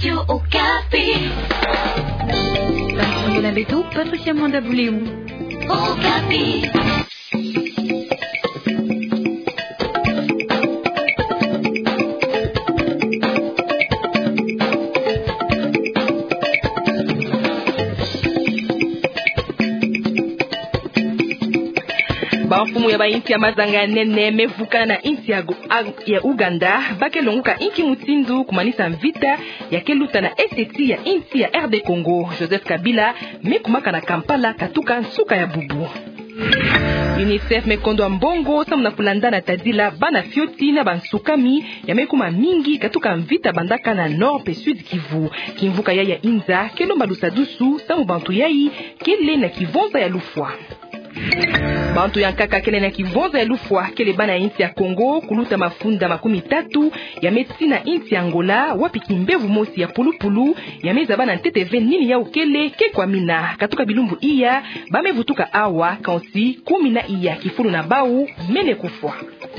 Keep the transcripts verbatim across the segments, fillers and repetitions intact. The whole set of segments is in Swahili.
Radio Okapi. Vincent Beto, Patricia Mandabouléou. Okapi. Bafumu ya bainti ya mazanga nene mevuka na inti ya, ya Uganda bakelonguka inki mutindu kumanisa vita ya keluta na esteti ya inti ya R D Congo. Joseph Kabila mekumaka na Kampala katuka nsuka ya bubu. UNICEF mekondo mbongo samu na kulandana tadila bana fioti na bansukami ya mekuma mingi katuka mvita bandaka na Nord pe Sud Kivu. Kimvuka ya ya Inza kelomba lusadusu samu bantu yai kele na kivonza ya lufwa. Bantu yankaka kele na kivonza ya lufwa kele bana inti ya Kongo kuluta mafunda makumi tatu ya metina inti ya Angola wapi kimbevu mosi ya pulupulu ya meza bana nteteve nini ya ukele ke kwa mina katuka bilumbu iya bamevutuka awa kansi kumi na iya kifulu na bau mene kufwa.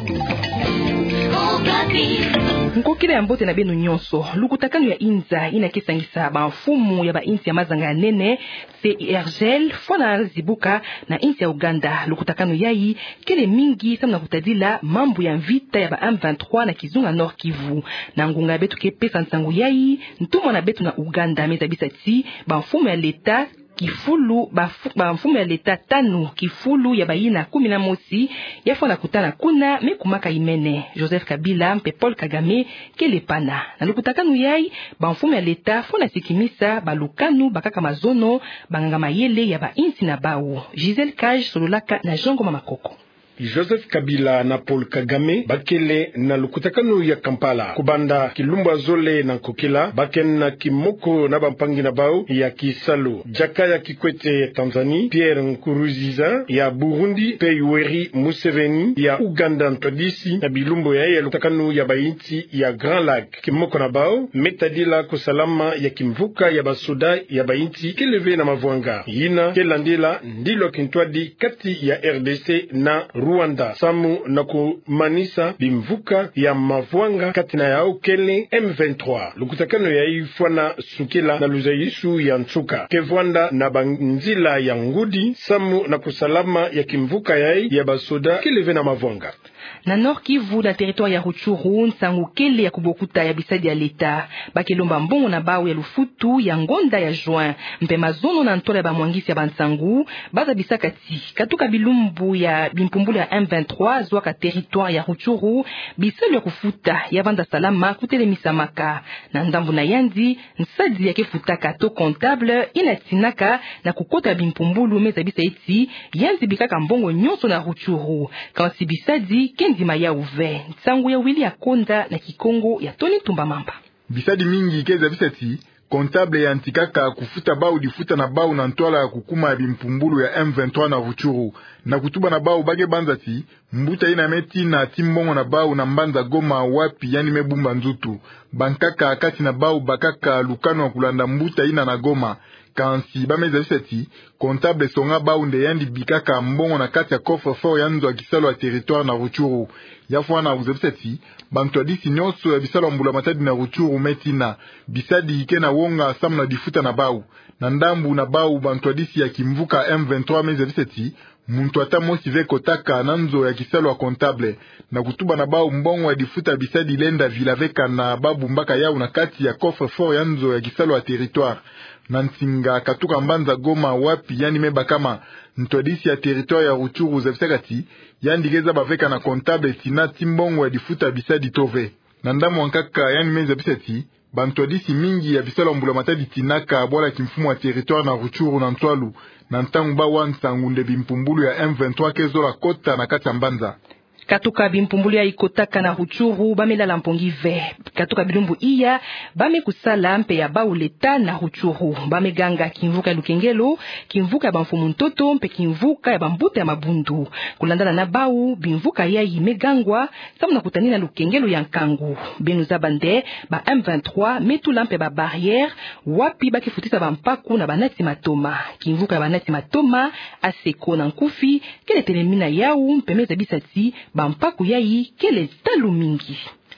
Nkokile ya mbote na benu nyonso lukutakano ya Inza inakisangisa banfumu ya ba inti ya mazanga ya nene C I R G L fona zibuka na inti ya Uganda lukutakano yai kele mingi samna kutadila mambu ya vita ya ba M vingt-trois na kizunga Nord Kivu na ngunga betu ke pesa nsangu yai ntumwa na betu na Uganda meza bisati banfumu ya leta kifulu ba mfumu ya leta tanu kifulu ya baina kumi na mosi yafona kutana kuna mekumaka imene Joseph Kabila mpe Paul Kagame kelepana na lukutakanu yai ba mfumu ya leta fona sikimisa balukanu bakaka mazono banganga mayele ya ba inti na bawo. Giselle Kaj sololaka na Jongo Mamakoko. Joseph Kabila na Paul Kagame bakele na lukutakano ya Kampala kubanda kilumba zole na Nkokila baken na kimoko na bampangi na bao ya Kisalo Jakaya Kikwete Tanzania, Pierre Nkurunziza ya Burundi pe Yoweri Museveni ya Uganda ntodisi na bilumbo ya ya lukutakano ya bainti ya Grand Lac kimoko na bao metadila kusalama ya kimvuka ya basoda ya bainti keleve na mavwanga yina kelandila ndilo kintwadi kati ya R D C na Rwanda samu na kumanisa bimvuka ya mavwanga katina yao kele M vingt-trois lukutakano ya ifwana sukila na luzaisu ya nsuka kevwanda na banzila ya ngudi samu na kusalama ya kimvuka ya ya basoda keleve na mavwanga. Na Nord Kivu na territoire ya Rutshuru nsangu kele ya kubokuta ya bisadi ya leta bakelomba mbongo na bao ya lufutu ya ngonda ya juin mpe mazono na ntola ya bamwangisi ya bansangu baza bisakati katuka bilumbu ya bimpumbulu ya M vingt-trois zwaka territoire ya Rutshuru bisali ya kufuta ya banda salama kutelemisa maka na ndambu na yandi nsadi ya kefutaka to comptable inatinaka na kukota bimpumbulu meza bisa eti yandi bikaka mbongo nyonso na Rutshuru kansi bisadi kendima ya uve nsangu ya wili ya konda na kikongo ya Tony Tumba Mamba. Bisadi mingi keza bisati comptable ya antikaka kufuta bau difuta na bau na ntola ya kukuma ya bimpumbulu ya M vingt-trois na Rutshuru na kutuba na bau bage banzati mbuta ina meti na timbongo na bau na mbanza Goma wapi yani mebumba nzutu bankaka akati na bau bakaka lukano wa kulanda mbuta ina na Goma kansi bameza bisati comptable songa bau nde yandi bikaka mbongo na kati ya coffre fort ya nzo ya kisalo ya territoire na Rutshuru yafwa na uzebisati bantu adisi nyonso ya bisalo mbula matadi na Rutshuru metina bisadi ike na wonga samu na difuta na bau na ndambu na bau bantu adisi ya kimvuka M vingt-trois meza bisati muntu ata mosi ve kotaka na nzo ya kisalo ya comptable na kutuba na bau mbongo ya difuta bisadi lenda vilaveka na babu mbaka yao na kati ya coffre fort ya nzo ya kisalo ya territoire na nsinga katuka mbanza Goma wapi yani meba kama ntodisi ya territoire ya Rutshuru zefisakati yandigeza baveka na comptable tina timbongo ya difuta bisadi tove na ndamu wankaka yani meza bisati bantodisi mingi ya bisalo mbula matadi tinaka bola kimfumu wa territoire na Rutshuru na ntwalu na ntangu ba wansangu nde bimpumbulu ya M vingt-trois kezola kota na kati ya mbanza. Katuka bimpumbulu ya ikotaka na Rutshuru bamelala mpongi ve katuka bilumbu iya bame kusala mpe ya bau leta na Rutshuru bame ganga kimvuka lukengelo kimvuka ya bamfumu ntoto mpe kimvuka ya bambuta ya mabundu kulandana na bau bimvuka ya imegangwa samu na kutani na lukengelo ya nkangu benu za bande ba M vingt-trois metula mpe ba barrière wapi bakifutisa bampaku na banati matoma kimvuka ya banati matoma aseko na nkufi kele telemina yau mpe meza bisati bampaku yai kele talu mingi.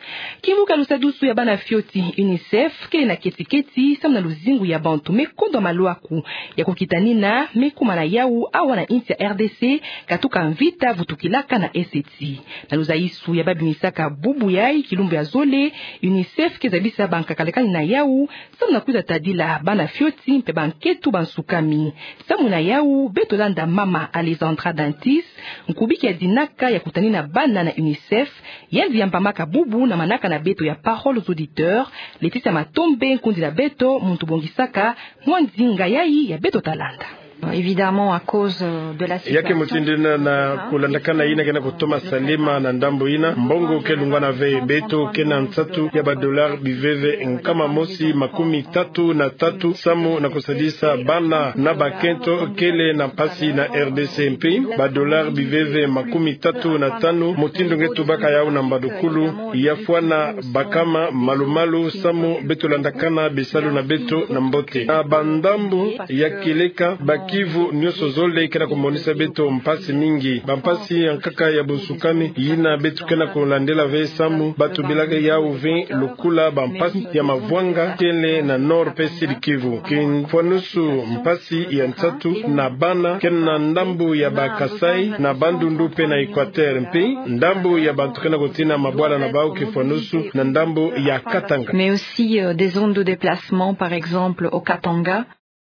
Kivuka lusadusu ya bana fioti UNICEF ke na ketiketi samna luzingu ya bantu mekondo maluaku ya kukitanina mekuma na yau awa na inti ya R D C katuka mvita vutukilaka na S C T na luzaisu ya babi misaka bubu yai kilumbu ya zole UNICEF ke zabisa banka kalekani na yau samna kuza tadila bana fioti mpe banketu bansukami samu na yau betolanda mama Alexandra Dantis nkubiki ya dinaka ya kutanina bana na UNICEF yanzi ya mpamaka bubu na manaka na beto ya parole aux auditeurs Laetitia Matombe nkundi na beto muntu bongisaka mwanzinga yai ya beto talanda. Évidemment à cause de la situation yake mutindina na kulandakana ina kena kutoma salima na ndambo ina mbongo kelungana ve beto kena nsatu ya ba dollar biveve nkama mosi makumi tatu na tatu samu na kusadisa bana na bakento kele na pasi na R D C M P ba dollar biveve makumi tatu na tanu mutindo ngetu baka yao na mbadukulu yafwana bakama malumalu samu beto landakana bisalu na beto na mbote na bandambu ya kileka baki Kivu nyoso zole kena kumonisa beto mpasi mingi bampasi yankaka ya busukami yina beto kena kulandela ve samu batu bilaka ya uve lukula bampasi ya mavwanga kele na nor pesi Kivu kinfonusu mpasi ya nsatu na bana kena ndambu ya bakasai na bandundu pe na Equateur mpi ndambu ya bantu kena kutina mabwala na bao kifonusu na ndambu ya Katanga mais aussi euh, des zones de déplacement par exemple au Katanga.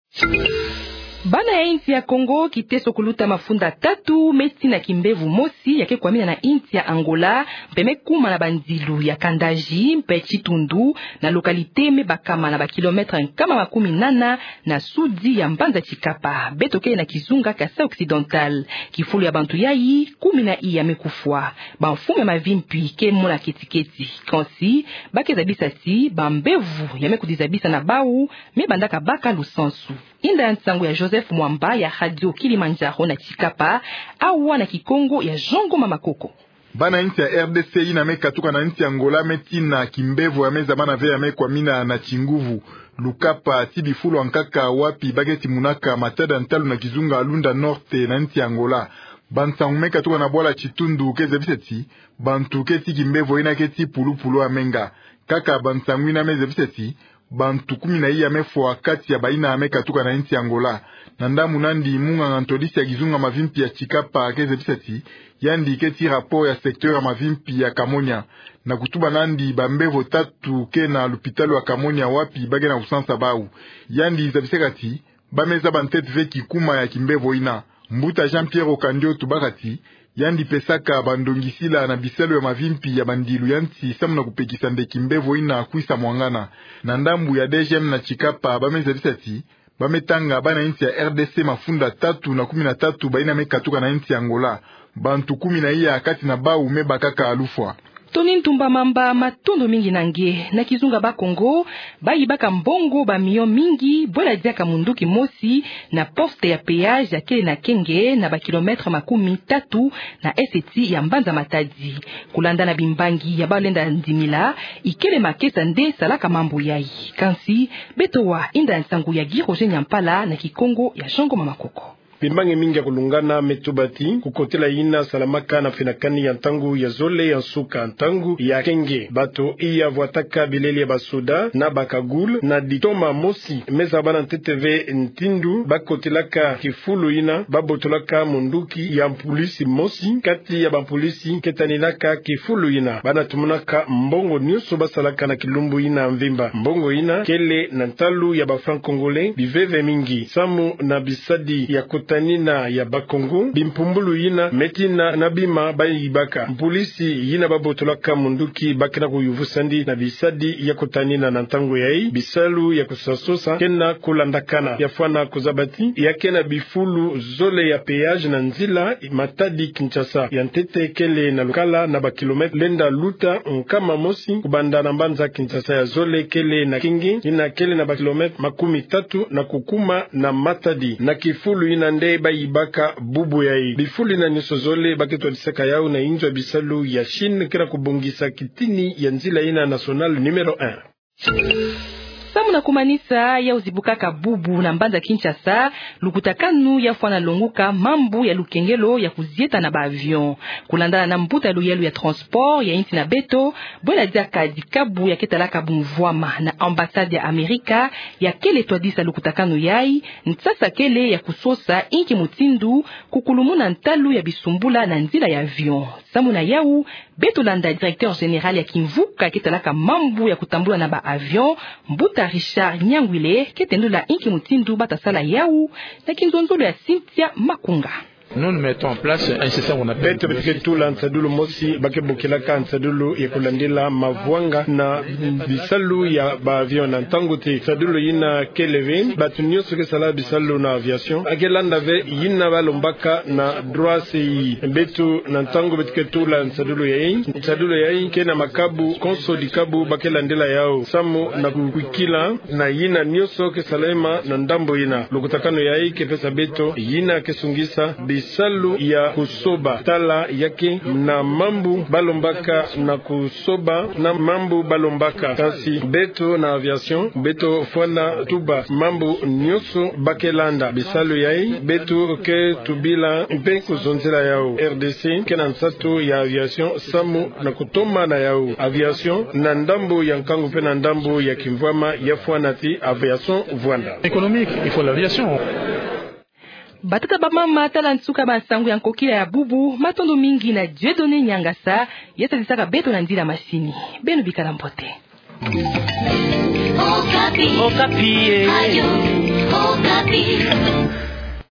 Bana ya inti ya Kongo kiteso kuluta mafunda tatu meti na kimbevu mosi yake kwa mina na inti ya Angola mpeme kuma na bandilu ya Kandaji mpe Chitundu na lokalite me bakama na bakilometre nkama makumi nana na sudi ya Mbanza Chikapa betoke na Kizunga Kasa Occidental kifulu ya bantu yayi kumi na iya mekufwa banfume mavimpi ke mona ketiketi kansi bakeza bisasi bambevu ya mekudizabisa na bau me bandaka baka lusansu inda nsangu ya Joseph Mwamba ya Radio Kilimanjaro na Chikapa awa na Kikongo ya Jongo Mamakoko. Bana inti ya R D C ina meka tuka na inti ya Angola meti na kimbevu ya meza bana ve ya mekwa mina na Chinguvu Lukapa Tibifulu ankaka wapi bageti munaka Matada Ntalu na Kizunga Alunda Norte na inti ya Angola bansangu meka tuka na bola Chitundu keze biseti bantu keti kimbevu ina keti pulu pulu amenga kaka bansangu ina meze biseti bantu kumi na iya mefwa kati ya baina ameka tuka na inti Angola na ndamu nandi munga ngantolisi ya Kizunga mavimpi ya Chikapa keze bisati yandi keti rapport ya sekteur ya mavimpi ya Kamonia na kutuba nandi bambevo tatu ke na lupitalo ya Kamonia wapi bage na usansa bau yandi zabisekati bameza bantet veki kuma ya kimbevo ina mbuta Jean-Pierre Okandio tubakati yandi pesaka bandongisila na biselo ya mavimpi ya bandilu yanti samu na kupekisa ndeki mbevo ina kuisa mwangana na ndambu ya D G M na Chikapa bameza bisati bametanga bana inti ya R D C mafunda tatu na kumi na tatu baina mekatuka na inti ya Angola bantu kumi na iya akati na bau meba kaka alufwa Toni Ntumba Mamba matondo mingi nange na Kizunga ba Kongo bayi baka mbongo ba mio mingi bola diaka munduki mosi na poste ya péage ya kele na Kenge na ba kilometre makumi tatu na S T ya Mbanza Matadi kulanda na bimbangi ya balenda ndimila ikele makesa nde salaka mambo yai kansi betowa inda nsangu ya Giroje Nyampala na Kikongo ya Jongo Mamakoko. Bimbangi mingi ya kulungana metubati kukotela ina salamaka na finakani ya ntangu ya zole ya suka ntangu ya Kenge bato iya vuataka bileli ya basoda na bakagul na ditoma mosi meza bana T T V ntindu bakotelaka kifulu ina babotolaka munduki ya polisi mosi kati ya bapolisi ketanilaka kifulu ina bana tumunaka mbongo nyuso basalaka na kilumbu ina mvimba mbongo ina kele na ntalu ya ba franc congolais biveve mingi samu na bisadi ya tanina ya Bakongo bimpumbulu yina metina na bima bayibaka polisi yina babotolaka munduki bakina kuyuvusandi na bisadi ya kutanina na ntango yai bisalu ya kusasosa kena kulandakana yafana kuzabati yakena bifulu zole ya péage na nzila Matadi Kinshasa ya ntete kele na lukala na bakilometre lenda luta nkama mosi kubanda na Mbanza Kinshasa ya zole kele na Kingi ina kele na bakilometre makumi tatu na kukuma na Matadi na kifulu ina nde bayibaka bubu yai bifuli na nisozole baketo disaka yao na inzo bisalu ya Chine kira kubongisa kitini ya nzila ina national numero un. samu na kumanisa ya uzibukaka bubu na mbanza Kinshasa lukutakanu ya fwana longuka mambu ya lukengelo ya kuzieta na ba avion kulandana na mbuta luyelu ya transport ya inti na beto bwela diaka dikabu ya ketalaka bumvwama na ambassade ya Amerika ya kele twadisa lukutakanu yai ntsasa kele ya kusosa inki mutindu kukulumuna ntalu ya bisumbula na nzila ya avion samu na yau beto landa directeur général ya Kimvuka ketalaka mambu ya kutambula na ba avion mbuta Richard Nyangwile ketendula inki mutindu batasala yau na kinzonzolo ya Cynthia Makunga. Nous nous mettons en place un système qu'on appelle beto betula nsadulu mosi bakebukilaka nsadulu ya kulandila mavwanga na bisalu ya ba avion na ntangote nsadulu yina keleve batu nyonso kesala bisalu na aviation akelanda ve yina balombaka na droit sei betu na ntango betuketula nsadulu yayi nsadulu yayi kena makabu konso dikabu bakelandela yao samu na kukwikila na yina nyonso kesalema na ndambo yina lukutakano yayi kepesa beto yina kesungisa bisalu ya kusoba tala yake na mambu balombaka na kusoba na mambu balombaka kasi beto na aviation beto fwana tuba mambu nyoso bakelanda bisalu yai beto ke tubila mpe kuzonzela yao R D C kena nsato ya aviation samu na kutoma na yao aviation na ndambo ya nkangu pe na ndambo ya kimvwama ya fwana ti aviation vwanda économique, il faut l'aviation. Batata ba mama tala nsuka ba sangu ya nkokila ya bubu matondo mingi na Dieudonné Nyangasa yeta disaka beto na ndila masini benu bikala mpote. Okapi. Okapi. Ayo. Okapi.